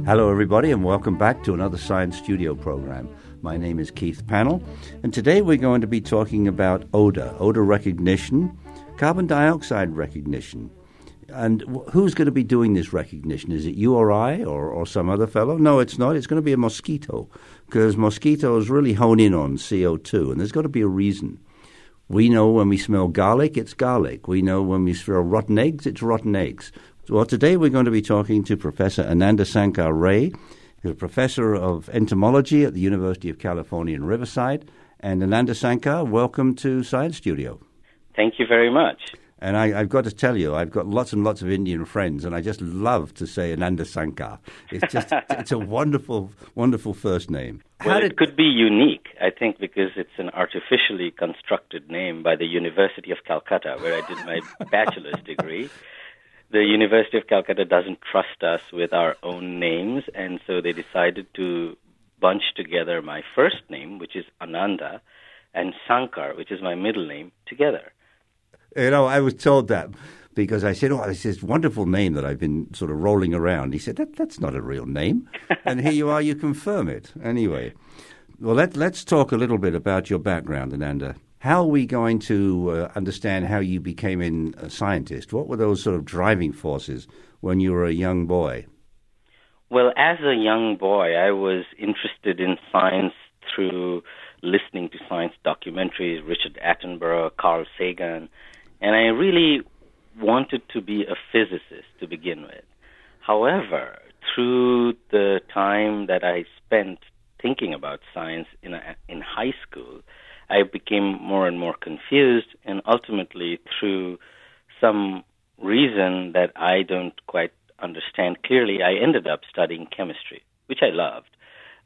Hello, everybody, and welcome back to another Science Studio program. My name is Keith Pannell, and today we're going to be talking about odor recognition, carbon dioxide recognition. And who's going to be doing this recognition? Is it you or I or some other fellow? No, it's not. It's going to be a mosquito, because mosquitoes really hone in on CO2, and there's got to be a reason. We know when we smell garlic, it's garlic. We know when we smell rotten eggs, it's rotten eggs. Well, today we're going to be talking to Professor Ananda Sankar Ray, who's a professor of entomology at the University of California in Riverside. And Ananda Sankar, welcome to Science Studio. Thank you very much. And I've got to tell you, I've got lots and lots of Indian friends, and I just love to say Ananda Sankar. It's just, it's a wonderful, wonderful first name. Well, it could be unique, I think, because it's an artificially constructed name by the University of Calcutta, where I did my bachelor's degree. The University of Calcutta doesn't trust us with our own names, and so they decided to bunch together my first name, which is Ananda, and Sankar, which is my middle name, together. You know, I was told that because I said, it's this wonderful name that I've been sort of rolling around. He said, that's not a real name. And here you are, you confirm it. Anyway, well, let's talk a little bit about your background, Ananda. How are we going to understand how you became a scientist? What were those sort of driving forces when you were a young boy? Well, as a young boy, I was interested in science through listening to science documentaries, Richard Attenborough, Carl Sagan, and I really wanted to be a physicist to begin with. However, through the time that I spent thinking about science in high school, I became more and more confused, and ultimately, through some reason that I don't quite understand clearly, I ended up studying chemistry, which I loved.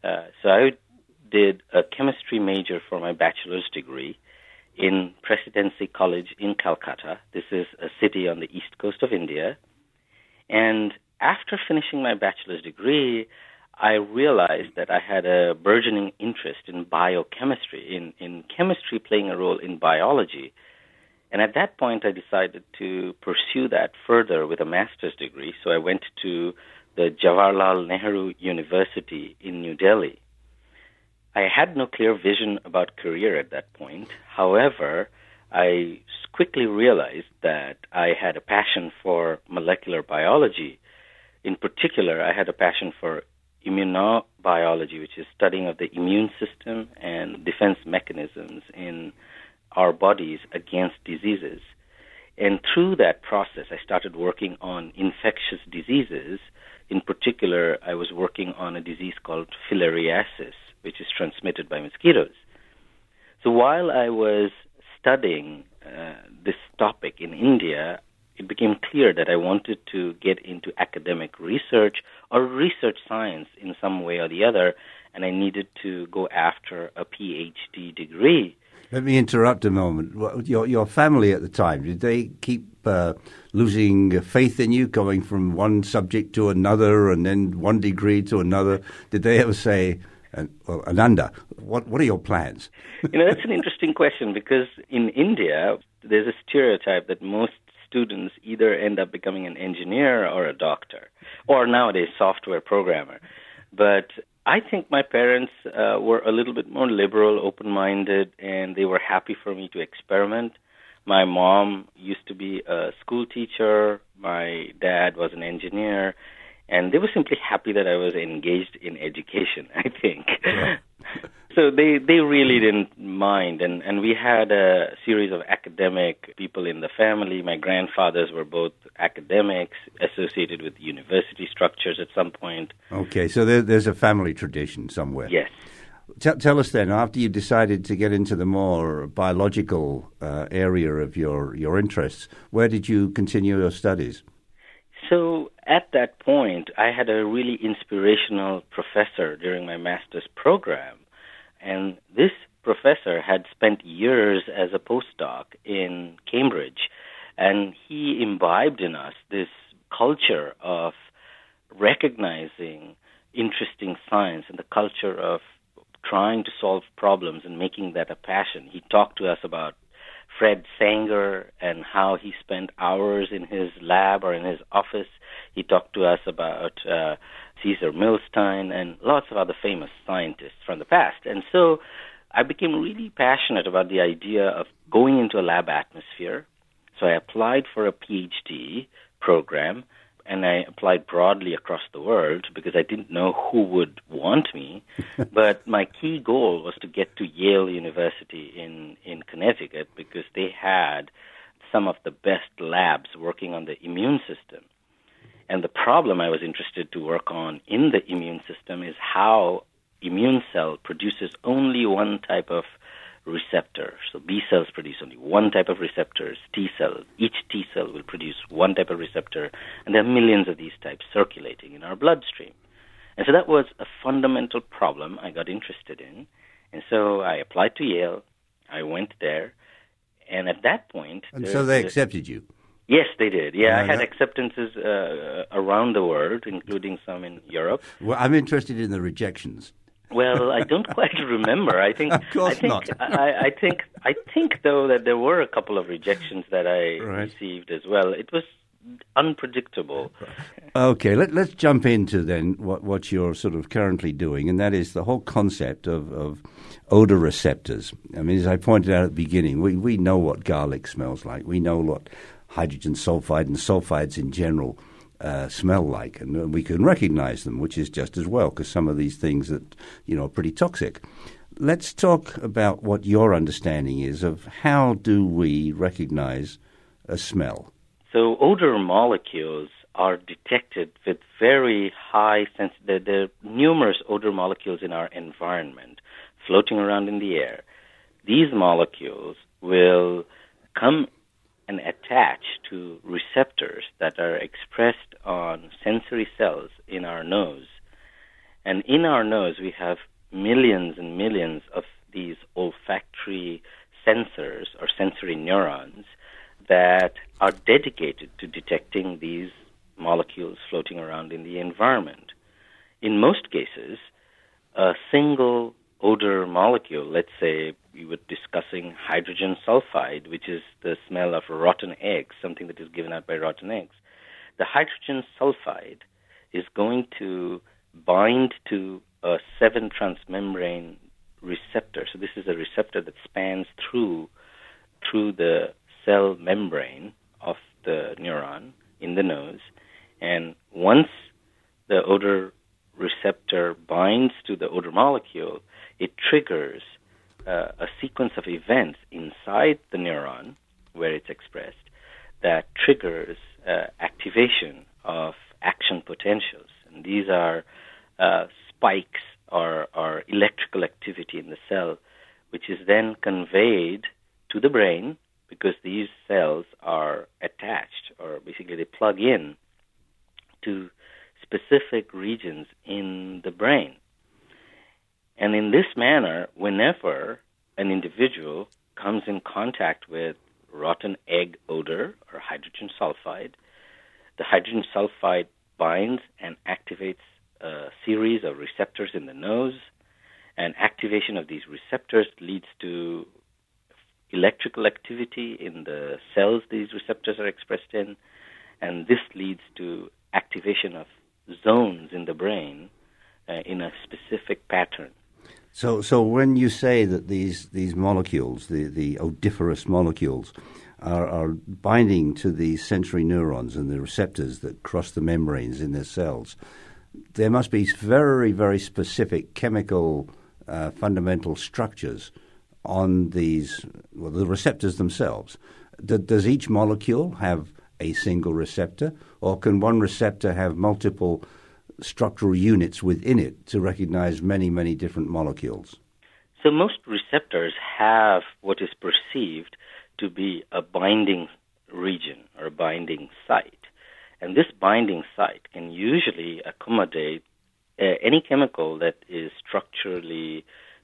So I did a chemistry major for my bachelor's degree in Presidency College in Calcutta. This is a city on the east coast of India. And after finishing my bachelor's degree, I realized that I had a burgeoning interest in biochemistry, in chemistry playing a role in biology. And at that point, I decided to pursue that further with a master's degree. So I went to the Jawaharlal Nehru University in New Delhi. I had no clear vision about career at that point. However, I quickly realized that I had a passion for molecular biology. In particular, I had a passion for immunobiology, which is studying of the immune system and defense mechanisms in our bodies against diseases. And through that process, I started working on infectious diseases. In particular, I was working on a disease called filariasis, which is transmitted by mosquitoes. So while I was studying this topic in India, it became clear that I wanted to get into academic research or research science in some way or the other, and I needed to go after a PhD degree. Let me interrupt a moment. Your family at the time, did they keep losing faith in you, going from one subject to another and then one degree to another? Did they ever say, well, Ananda, what are your plans? That's an interesting question, because in India, there's a stereotype that most students either end up becoming an engineer or a doctor, or nowadays software programmer. But I think my parents were a little bit more liberal, open-minded, and they were happy for me to experiment. My mom used to be a school teacher. My dad was an engineer. And they were simply happy that I was engaged in education, I think. Yeah. So they really didn't mind. And we had a series of academic people in the family. My grandfathers were both academics associated with university structures at some point. Okay, so there's a family tradition somewhere. Yes. Tell us then, after you decided to get into the more biological area of your interests, where did you continue your studies? So at that point, I had a really inspirational professor during my master's program. And this professor had spent years as a postdoc in Cambridge. And he imbibed in us this culture of recognizing interesting science and the culture of trying to solve problems and making that a passion. He talked to us about Fred Sanger and how he spent hours in his lab or in his office. He talked to us about Cesar Milstein, and lots of other famous scientists from the past. And so I became really passionate about the idea of going into a lab atmosphere. So I applied for a PhD program, and I applied broadly across the world because I didn't know who would want me. But my key goal was to get to Yale University in Connecticut because they had some of the best labs working on the immune system. And the problem I was interested to work on in the immune system is how immune cell produces only one type of receptor. So B cells produce only one type of receptors. T cells, each T cell will produce one type of receptor, and there are millions of these types circulating in our bloodstream. And so that was a fundamental problem I got interested in. And so I applied to Yale. I went there, and at that point... And so they accepted you? Yes, they did. Yeah, I had acceptances around the world, including some in Europe. Well, I'm interested in the rejections. Well, I don't quite remember. I think, of course not. I think, though, that there were a couple of rejections that I received as well. It was unpredictable. Okay, let's jump into then what you're sort of currently doing, and that is the whole concept of odor receptors. I mean, as I pointed out at the beginning, we know what garlic smells like. We know what hydrogen sulfide and sulfides in general smell like, and we can recognize them, which is just as well, because some of these things that are pretty toxic. Let's talk about what your understanding is of how do we recognize a smell. So odor molecules are detected with very high sensitivity. There are numerous odor molecules in our environment floating around in the air. These molecules will come and attach to receptors that are expressed on sensory cells in our nose. And in our nose, we have millions and millions of these olfactory sensors or sensory neurons that are dedicated to detecting these molecules floating around in the environment. In most cases, a single odor molecule, let's say we were discussing hydrogen sulfide, which is the smell of rotten eggs, something that is given out by rotten eggs. The hydrogen sulfide is going to bind to a 7-transmembrane receptor. So this is a receptor that spans through the cell membrane of the neuron in the nose. And once the odor receptor binds to the odor molecule, it triggers a sequence of events inside the neuron where it's expressed that triggers activation of action potentials. And these are spikes or electrical activity in the cell, which is then conveyed to the brain because these cells are attached, or basically they plug in to specific regions in the brain. And in this manner, whenever an individual comes in contact with rotten egg odor or hydrogen sulfide, the hydrogen sulfide binds and activates a series of receptors in the nose, and activation of these receptors leads to electrical activity in the cells these receptors are expressed in, and this leads to activation of zones in the brain in a specific pattern. So when you say that these molecules, the odoriferous molecules, are binding to the sensory neurons and the receptors that cross the membranes in their cells, there must be very, very specific chemical fundamental structures on these, well, the receptors themselves. Does each molecule have a single receptor, or can one receptor have multiple structural units within it to recognize many, many different molecules? So most receptors have what is perceived to be a binding region or a binding site. And this binding site can usually accommodate any chemical that structurally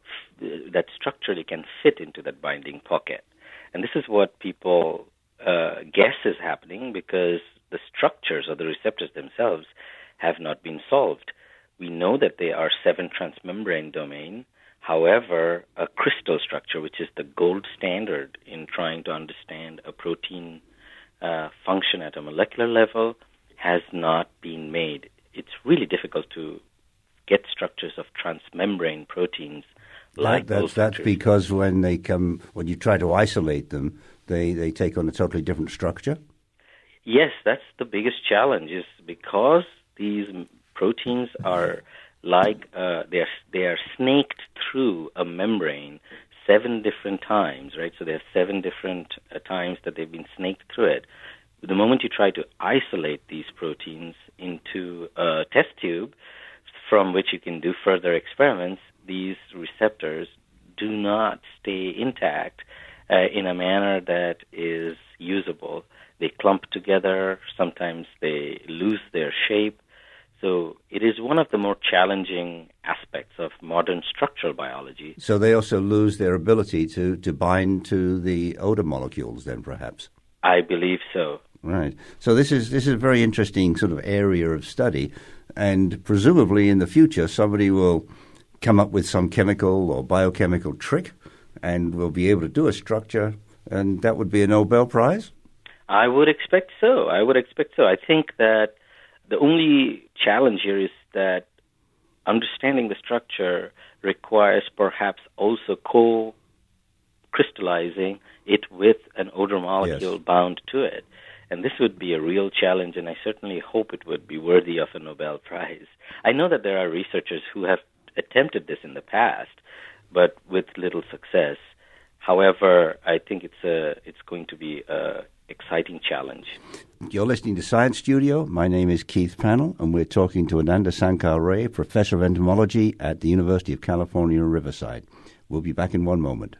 can fit into that binding pocket. And this is what people guess is happening because the structures of the receptors themselves have not been solved. We know that they are 7-transmembrane domain. However, a crystal structure, which is the gold standard in trying to understand a protein function at a molecular level, has not been made it's really difficult to get structures of transmembrane proteins like those. That's because when you try to isolate them, they take on a totally different structure? Yes, that's the biggest challenge, is because these proteins are like they are snaked through a membrane 7 different times, right? So there are 7 different times that they've been snaked through it. The moment you try to isolate these proteins into a test tube from which you can do further experiments, these receptors do not stay intact in a manner that is usable. They clump together. Sometimes they lose their shape. So it is one of the more challenging aspects of modern structural biology. So they also lose their ability to bind to the odor molecules then, perhaps? I believe so. Right. So this is a very interesting sort of area of study, and presumably in the future somebody will come up with some chemical or biochemical trick and will be able to do a structure, and that would be a Nobel Prize? I would expect so. I think that the only challenge here is that understanding the structure requires perhaps also co-crystallizing it with an odor molecule bound to it. And this would be a real challenge, and I certainly hope it would be worthy of a Nobel Prize. I know that there are researchers who have attempted this in the past, but with little success. However, I think it's going to be an exciting challenge. You're listening to Science Studio. My name is Keith Pannell, and we're talking to Ananda Sankar Ray, Professor of Entomology at the University of California, Riverside. We'll be back in one moment.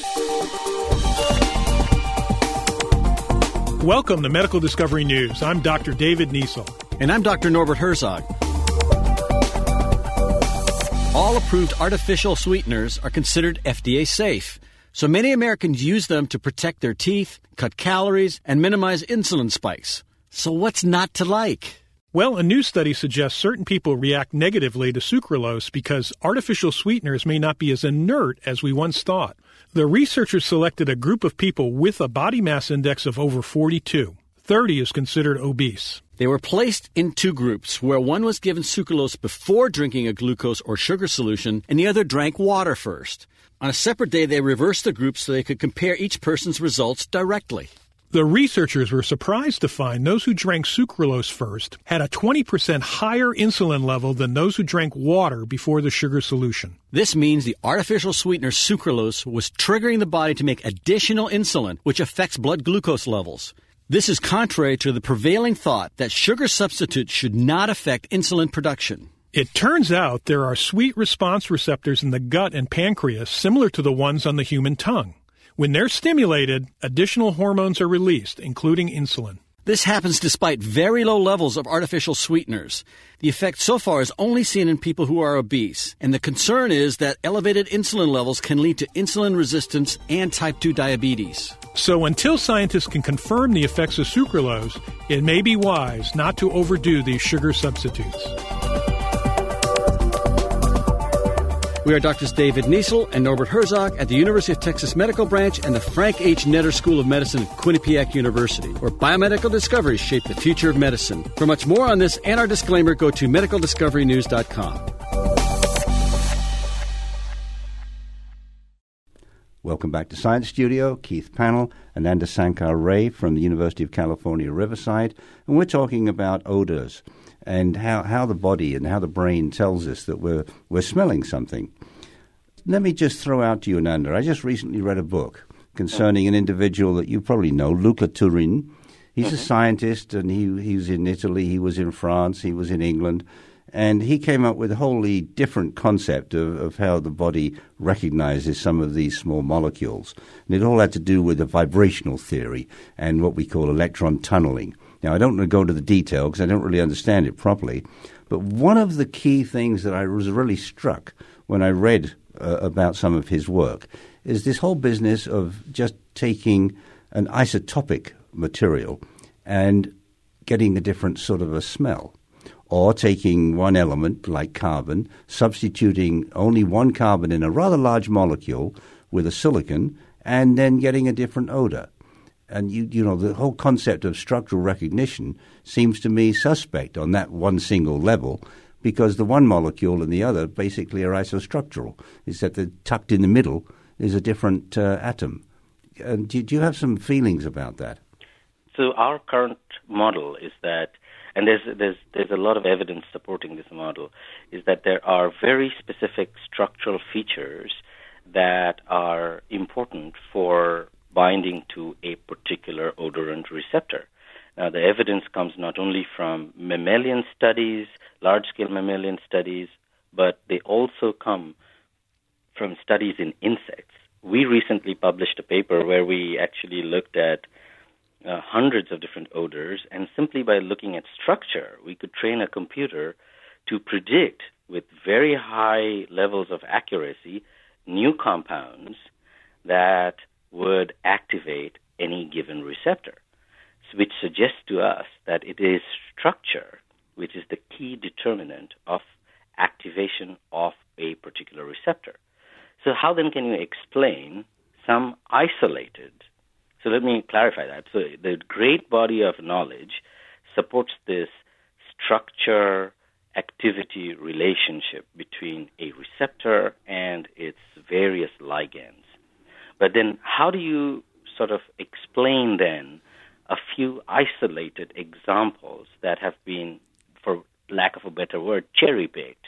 Welcome to Medical Discovery News. I'm Dr. David Niesel. And I'm Dr. Norbert Herzog. All approved artificial sweeteners are considered FDA safe, so many Americans use them to protect their teeth, cut calories, and minimize insulin spikes. So what's not to like? Well, a new study suggests certain people react negatively to sucralose because artificial sweeteners may not be as inert as we once thought. The researchers selected a group of people with a body mass index of over 42. 30 is considered obese. They were placed in 2 groups, where one was given sucralose before drinking a glucose or sugar solution, and the other drank water first. On a separate day, they reversed the groups so they could compare each person's results directly. The researchers were surprised to find those who drank sucralose first had a 20% higher insulin level than those who drank water before the sugar solution. This means the artificial sweetener sucralose was triggering the body to make additional insulin, which affects blood glucose levels. This is contrary to the prevailing thought that sugar substitutes should not affect insulin production. It turns out there are sweet response receptors in the gut and pancreas similar to the ones on the human tongue. When they're stimulated, additional hormones are released, including insulin. This happens despite very low levels of artificial sweeteners. The effect so far is only seen in people who are obese, and the concern is that elevated insulin levels can lead to insulin resistance and type 2 diabetes. So until scientists can confirm the effects of sucralose, it may be wise not to overdo these sugar substitutes. We are Drs. David Niesel and Norbert Herzog at the University of Texas Medical Branch and the Frank H. Netter School of Medicine at Quinnipiac University, where biomedical discoveries shape the future of medicine. For much more on this and our disclaimer, go to medicaldiscoverynews.com. Welcome back to Science Studio. Keith Pannell, Ananda Sankar Ray from the University of California, Riverside, and we're talking about odors and how the body and how the brain tells us that we're smelling something. Let me just throw out to you, Ananda, I just recently read a book concerning an individual that you probably know, Luca Turin. He's a scientist, and he was in Italy, he was in France, he was in England, and he came up with a wholly different concept of how the body recognizes some of these small molecules. And it all had to do with the vibrational theory and what we call electron tunneling. Now, I don't want to go into the detail because I don't really understand it properly, but one of the key things that I was really struck when I read about some of his work is this whole business of just taking an isotopic material and getting a different sort of a smell, or taking one element like carbon, substituting only one carbon in a rather large molecule with a silicon, and then getting a different odor. And, the whole concept of structural recognition seems to me suspect on that one single level, because the one molecule and the other basically are isostructural. It's that tucked in the middle is a different atom. And do you have some feelings about that? So our current model is that, and there's a lot of evidence supporting this model, is that there are very specific structural features that are important for binding to a particular odorant receptor. Now, the evidence comes not only from mammalian studies, large-scale mammalian studies, but they also come from studies in insects. We recently published a paper where we actually looked at hundreds of different odors, and simply by looking at structure, we could train a computer to predict with very high levels of accuracy new compounds that would activate any given receptor, which suggests to us that it is structure which is the key determinant of activation of a particular receptor. So how then can you explain some isolated? So let me clarify that. So the great body of knowledge supports this structure-activity relationship between a receptor and its various ligands. But then how do you sort of explain then a few isolated examples that have been, for lack of a better word, cherry-picked,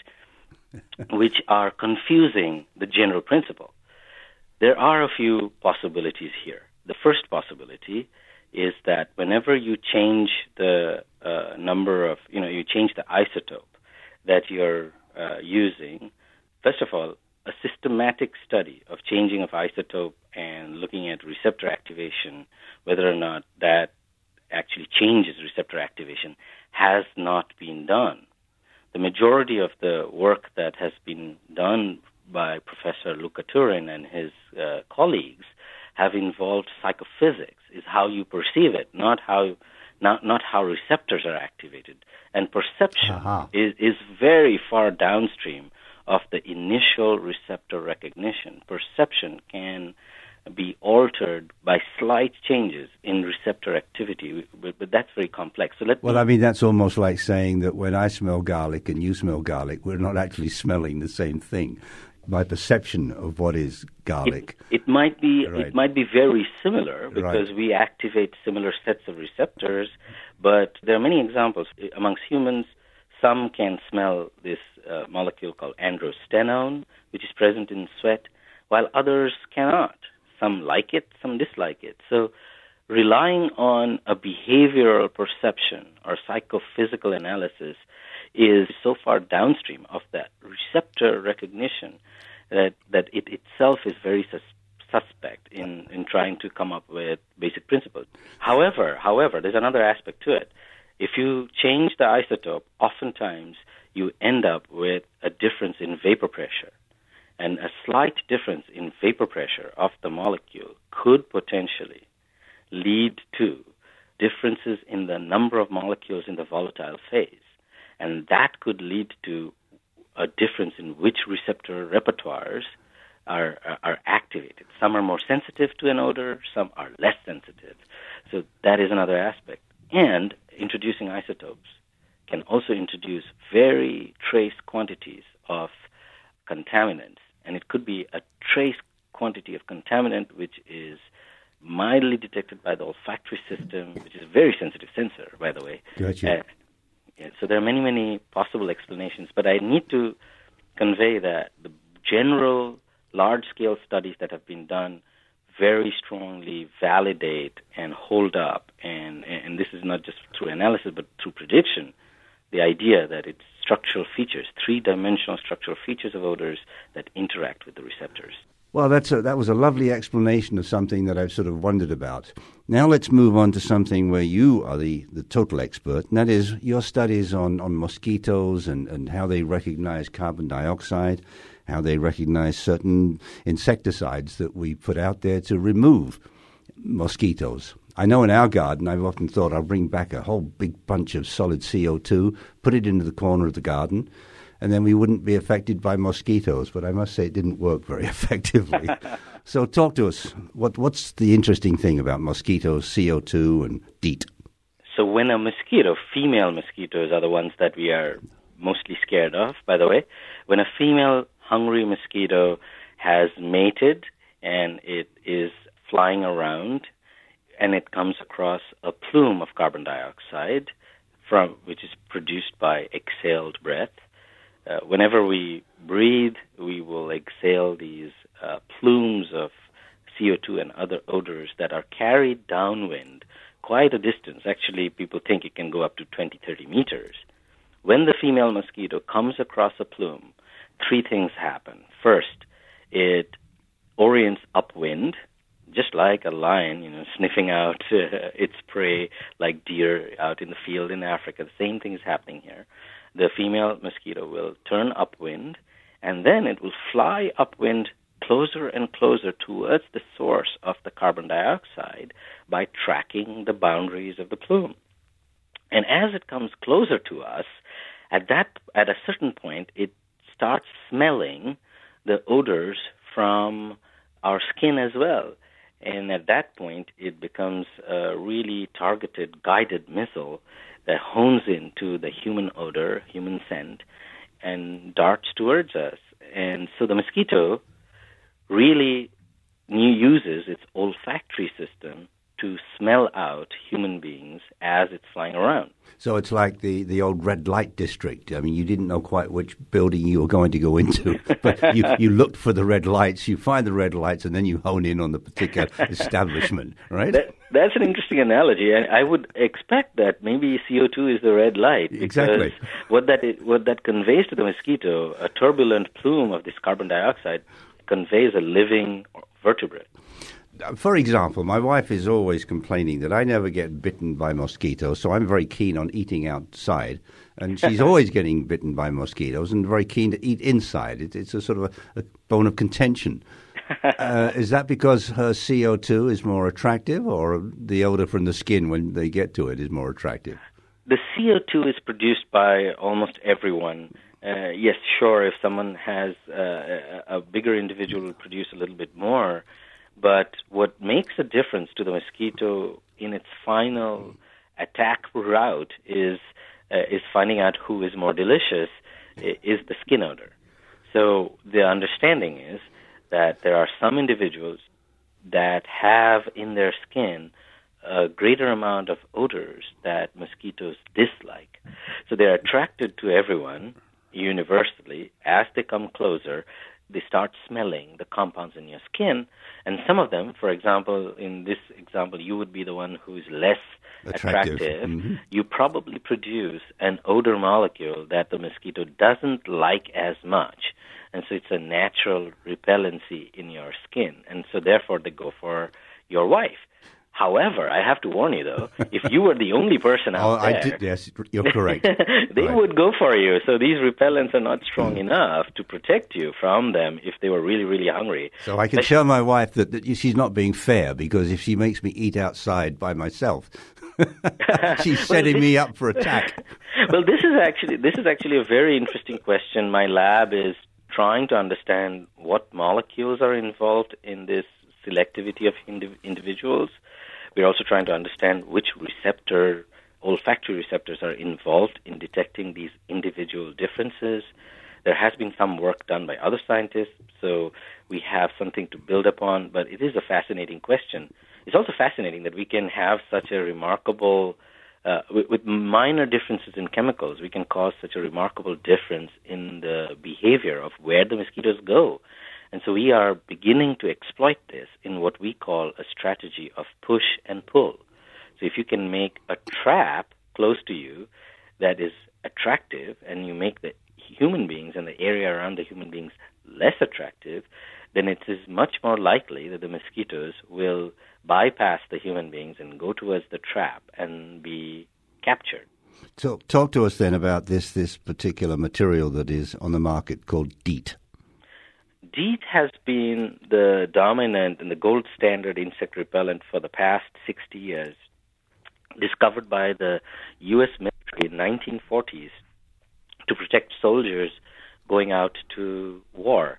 which are confusing the general principle? There are a few possibilities here. The first possibility is that whenever you change the number of, you change the isotope that you're using, first of all, a systematic study of changing of isotope and looking at receptor activation, whether or not that actually changes receptor activation, has not been done. The majority of the work that has been done by Professor Luca Turin and his colleagues have involved psychophysics, is how you perceive it, not how receptors are activated. And perception is very far downstream of the initial receptor recognition. Perception can be altered by slight changes in receptor activity, but that's very complex. So that's almost like saying that when I smell garlic and you smell garlic, we're not actually smelling the same thing. My perception of what is garlic. It might be very similar because we activate similar sets of receptors, but there are many examples. Amongst humans, some can smell this molecule called androstenone, which is present in sweat, while others cannot. Some like it, some dislike it. So relying on a behavioral perception or psychophysical analysis is so far downstream of that receptor recognition that it itself is very suspect in trying to come up with basic principles. However, there's another aspect to it. If you change the isotope, oftentimes you end up with a difference in vapor pressure. And a slight difference in vapor pressure of the molecule could potentially lead to differences in the number of molecules in the volatile phase. And that could lead to a difference in which receptor repertoires are activated. Some are more sensitive to an odor, some are less sensitive. So that is another aspect. And introducing isotopes can also introduce very trace quantities of contaminants. And it could be a trace quantity of contaminant which is mildly detected by the olfactory system, which is a very sensitive sensor, by the way. Gotcha. So there are many, many possible explanations, but I need to convey that the general large-scale studies that have been done very strongly validate and hold up, and this is not just through analysis but through prediction, the idea that it's structural features, three-dimensional structural features of odors that interact with the receptors. Well, that was a lovely explanation of something that I've sort of wondered about. Now let's move on to something where you are the total expert, and that is your studies on mosquitoes and how they recognize carbon dioxide, how they recognize certain insecticides that we put out there to remove mosquitoes. I know in our garden, I've often thought I'll bring back a whole big bunch of solid CO2, put it into the corner of the garden, and then we wouldn't be affected by mosquitoes. But I must say it didn't work very effectively. So talk to us. What's the interesting thing about mosquitoes, CO2, and DEET? So when a mosquito, female mosquitoes are the ones that we are mostly scared of, by the way. When a female hungry mosquito has mated and it is flying around and it comes across a plume of carbon dioxide which is produced by exhaled breath, whenever we breathe, we will exhale these plumes of CO2 and other odors that are carried downwind quite a distance. Actually, people think it can go up to 20, 30 meters. When the female mosquito comes across a plume, three things happen. First, it orients upwind, just like a lion, sniffing out its prey like deer out in the field in Africa. The same thing is happening here. The female mosquito will turn upwind, and then it will fly upwind closer and closer towards the source of the carbon dioxide by tracking the boundaries of the plume. And as it comes closer to us, at a certain point, it starts smelling the odors from our skin as well. And at that point, it becomes a really targeted, guided missile that hones into the human odor, human scent, and darts towards us. And so the mosquito really uses its olfactory system to smell out human beings as it's flying around. So it's like the old red light district. I mean, you didn't know quite which building you were going to go into, but you looked for the red lights, you find the red lights, and then you hone in on the particular establishment, right? That's an interesting analogy. I would expect that maybe CO2 is the red light. Exactly. What that conveys to the mosquito, a turbulent plume of this carbon dioxide, conveys a living vertebrate. For example, my wife is always complaining that I never get bitten by mosquitoes, so I'm very keen on eating outside. And she's always getting bitten by mosquitoes and very keen to eat inside. It's a sort of a bone of contention. Is that because her CO2 is more attractive, or the odor from the skin when they get to it is more attractive? The CO2 is produced by almost everyone. Yes, sure, if someone has a bigger individual will produce a little bit more. But what makes a difference to the mosquito in its final attack route is finding out who is more delicious, is the skin odor. So the understanding is that there are some individuals that have in their skin a greater amount of odors that mosquitoes dislike. So they're attracted to everyone universally. As they come closer, they start smelling the compounds in your skin, and some of them, for example, in this example, you would be the one who is less attractive. Mm-hmm. You probably produce an odor molecule that the mosquito doesn't like as much, and so it's a natural repellency in your skin, and so therefore they go for your wife. However, I have to warn you, though, if you were the only person out there... Yes, you're correct. They would go for you. So these repellents are not strong enough to protect you from them if they were really, really hungry. So I can tell my wife that she's not being fair, because if she makes me eat outside by myself, she's setting me up for attack. Well, this is actually a very interesting question. My lab is trying to understand what molecules are involved in this selectivity of individuals. We're also trying to understand which olfactory receptors are involved in detecting these individual differences. There has been some work done by other scientists, so we have something to build upon, but it is a fascinating question. It's also fascinating that we can have such a remarkable, with minor differences in chemicals, we can cause such a remarkable difference in the behavior of where the mosquitoes go. And so we are beginning to exploit this in what we call a strategy of push and pull. So if you can make a trap close to you that is attractive, and you make the human beings and the area around the human beings less attractive, then it is much more likely that the mosquitoes will bypass the human beings and go towards the trap and be captured. So talk to us then about this particular material that is on the market called DEET. DEET has been the dominant and the gold standard insect repellent for the past 60 years, discovered by the U.S. military in the 1940s to protect soldiers going out to war.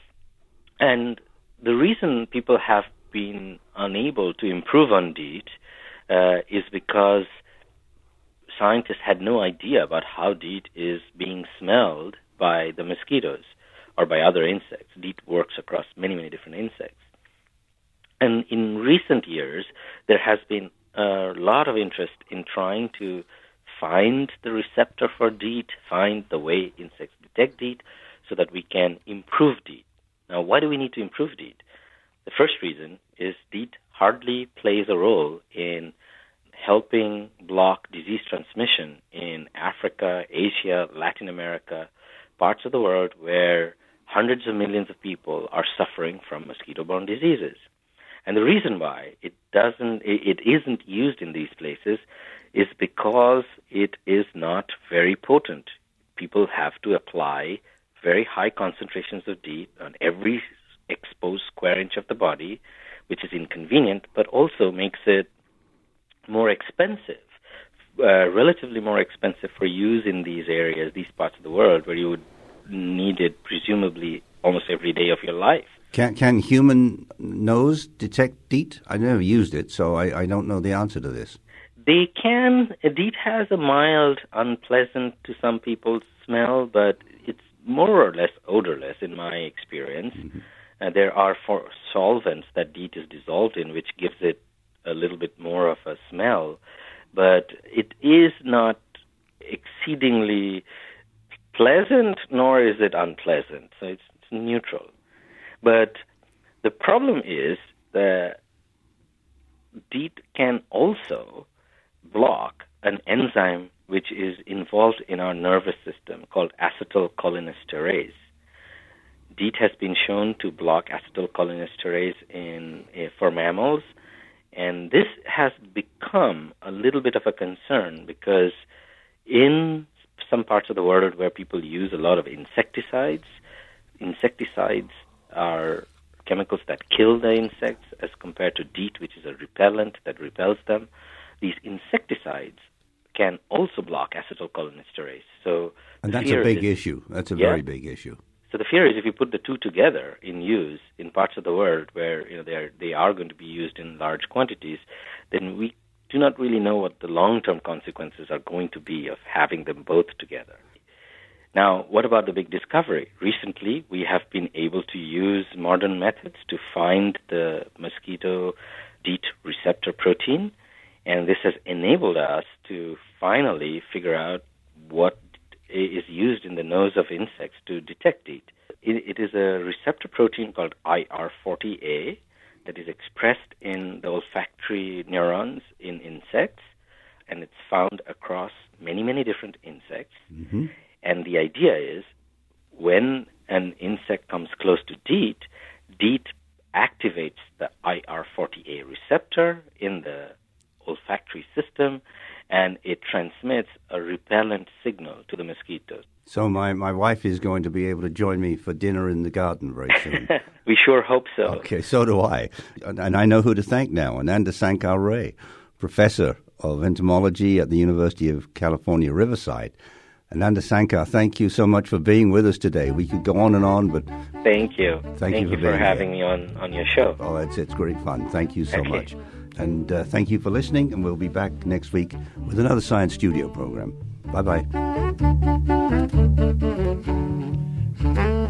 And the reason people have been unable to improve on DEET is because scientists had no idea about how DEET is being smelled by the mosquitoes or by other insects. DEET works across many, many different insects. And in recent years, there has been a lot of interest in trying to find the receptor for DEET, find the way insects detect DEET, so that we can improve DEET. Now, why do we need to improve DEET? The first reason is DEET hardly plays a role in helping block disease transmission in Africa, Asia, Latin America, parts of the world where hundreds of millions of people are suffering from mosquito-borne diseases. And the reason why it isn't used in these places is because it is not very potent. People have to apply very high concentrations of DEET on every exposed square inch of the body, which is inconvenient, but also makes it more expensive, relatively more expensive for use in these areas, these parts of the world where you would need it presumably almost every day of your life. Can human nose detect DEET? I never used it, so I don't know the answer to this. They can. DEET has a mild, unpleasant to some people smell, but it's more or less odorless in my experience. Mm-hmm. There are solvents that DEET is dissolved in, which gives it a little bit more of a smell, but it is not exceedingly pleasant, nor is it unpleasant. So it's neutral. But the problem is that DEET can also block an enzyme which is involved in our nervous system called acetylcholinesterase. DEET has been shown to block acetylcholinesterase for mammals, and this has become a little bit of a concern because in some parts of the world where people use a lot of insecticides are chemicals that kill the insects as compared to DEET, which is a repellent that repels them. These insecticides can also block acetylcholinesterase. And that's a big issue. That's a very big issue. So the fear is if you put the two together in use in parts of the world where they are going to be used in large quantities, then we do not really know what the long-term consequences are going to be of having them both together. Now, what about the big discovery? Recently, we have been able to use modern methods to find the mosquito DEET receptor protein, and this has enabled us to finally figure out what is used in the nose of insects to detect DEET. It is a receptor protein called IR40A that is expressed in the olfactory neurons in insects, and it's found across many, many different insects. Mm-hmm. And the idea is when an insect comes close to DEET, DEET activates the IR40A receptor in the olfactory system, and it transmits a repellent signal to the mosquitoes. So my wife is going to be able to join me for dinner in the garden very soon. We sure hope so. Okay, so do I. And I know who to thank now, Ananda Sankar Ray, professor of entomology at the University of California, Riverside. Ananda Sankar, thank you so much for being with us today. We could go on and on, but... Thank you. Thank you for having me on your show. Oh, it's great fun. Thank you so much. And thank you for listening, and we'll be back next week with another Science Studio program. Bye-bye.